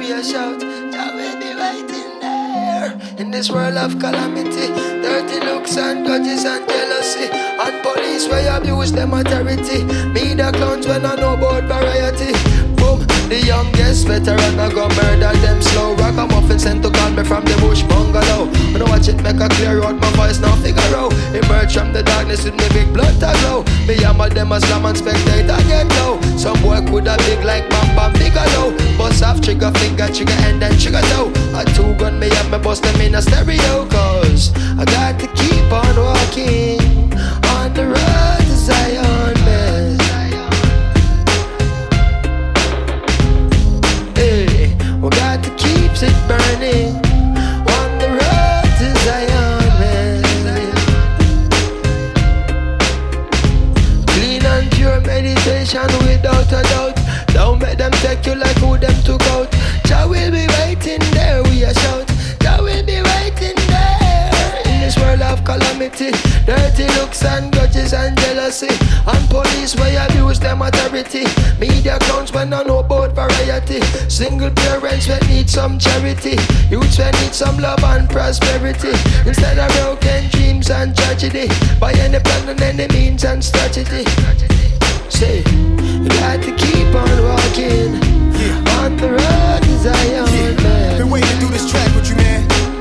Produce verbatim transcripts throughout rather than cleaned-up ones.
we a shout. Jah will be waiting there. In this world of calamity, dirty looks and grudges and jealousy, and police where abuse them authority. Media clowns when I know about variety. Boom, the youngest veteran I go murder them slow. Ragamuffin sent to call me from the bush bungalow. When I watch it make a clear out, my voice now figure out. Emerge from the darkness with me big blood to glow. Me hammer them a slam and spectator get low. Some boy coulda big like Bam Bam Bigelow. Bust off trigger finger, trigger end and trigger toe. A two gun me have me bust them in a stereo. Cause I got to keep on walking on the road to Zion, man. Hey, we got to keep it burning on the road to Zion, man. Clean and pure meditation without a doubt. Don't make them take you like who them took out. Jah will be waiting there, we a shout. Jah will be waiting there. In this world of calamity, dirty looks and grudges and jealousy, and police where abuse them authority. Media clowns when I know about variety. Single parents when need some charity. Youths when need some love and prosperity. Instead of broken dreams and tragedy, by any plan and any means and strategy. Say, you got to keep on walking, yeah, on the road to Zion, yeah, man. Been waiting to do this track with you, man.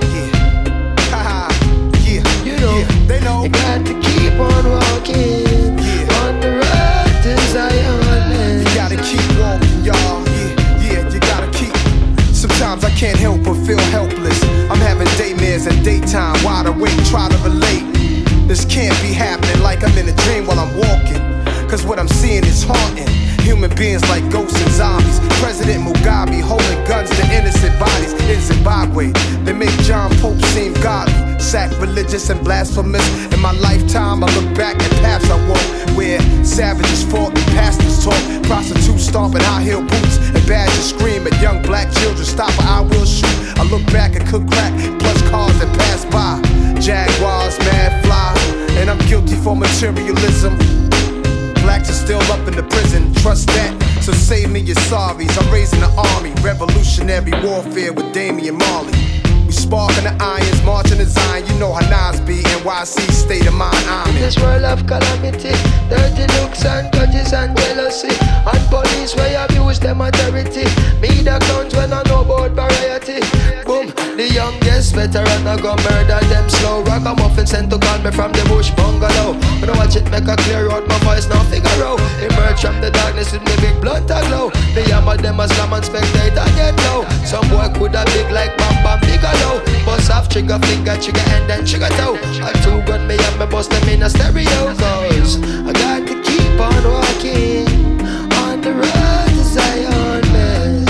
Yeah, haha, yeah, you know, yeah, they know. You got to keep on walking, yeah, on the road to Zion, man. You gotta keep walking, y'all. Yeah, yeah, you gotta keep. Sometimes I can't help but feel helpless. I'm having daymares and daytime, wide awake, try to relate. This can't be happening like I'm in a dream while I'm walking. Cause what I'm seeing is haunting. Human beings like ghosts and zombies. President Mugabe holding guns to innocent bodies in Zimbabwe. They make John Pope seem godly, sacrilegious and blasphemous. In my lifetime I look back at paths I walk, where savages fought and pastors talk. Prostitutes stomping high heel boots, and badgers scream at young black children. Stop or I will shoot. I look back and cook crack, plus cars that pass by. Jaguars, mad fly, and I'm guilty for materialism. Blacks are still up in the prison, trust that. So save me your sorries. I'm raising the army, revolutionary warfare with Damian Marley. We sparking the irons, marching the Zion. You know how Nas be, N Y C state of mind. I'm in this world of calamity, dirty looks and grudges and jealousy, and police where abuse them authority. Media clowns when I know about variety. Boom, the youngest veteran I go murder them slow. Ragamuffin sent to call me from the bush bungalow. When I watch it make a clear out, my voice now figure out. Emerge from the darkness with me big blood to glow. Me hammer them a slam and spectator get low. Some boy coulda big like Bam Bam Bigelow. Bust off trigger finger, trigger end and trigger toe. A two gun me have me bust them in a stereo. Cause I got to keep on walking on the road to Zion, man.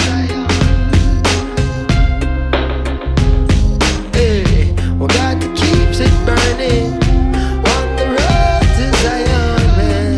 Hey, we got to keep it burning on the road to Zion, man.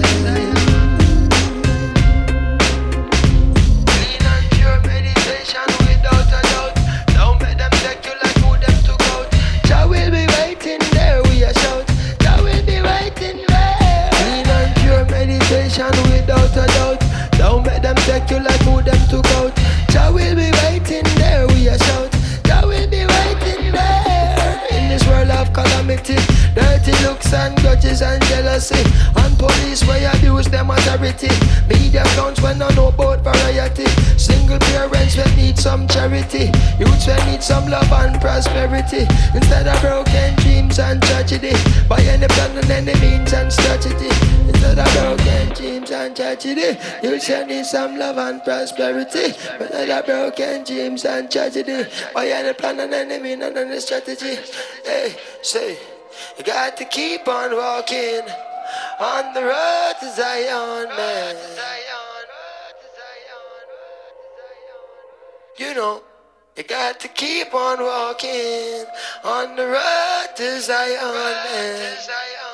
Clean and pure meditation without a doubt. Don't make them take you like who them took out. Jah will be waiting there, we a shout. Jah will be waiting there. Clean and pure meditation without a doubt. Don't make them take you like who them took out. Jah will be waiting there, we a shout. Jah will be waiting there. In this world of calamity, dirty looks and grudges and jealousy, and police where abuse them authority. Media clowns when I know about variety. Single parents when need some charity. Youths when need some love and prosperity. Instead of broken dreams and tragedy, by any plan and any means and strategy. Instead of broken dreams and tragedy, youths when need some love and prosperity. Instead of broken dreams and tragedy, by any plan and any means and any strategy. Hey, say, you got to keep on walking on the road to Zion, man. You know, you got to keep on walking on the road to Zion, man.